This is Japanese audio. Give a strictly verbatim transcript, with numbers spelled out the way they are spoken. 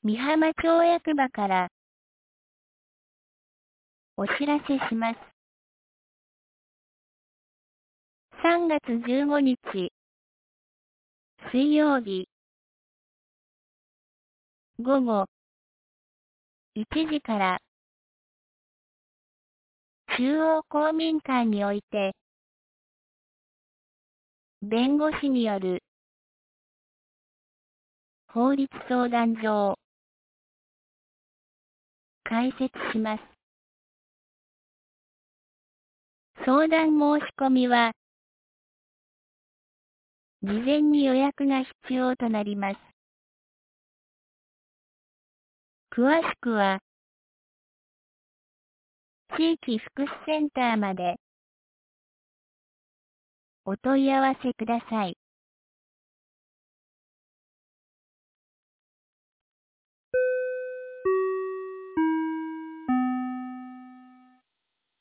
美浜町役場からお知らせします。さんがつじゅうごにち水曜日午後いちじから中央公民館において弁護士による法律相談所を開設します。相談申し込みは事前に予約が必要となります。詳しくは地域福祉センターまでお問い合わせください。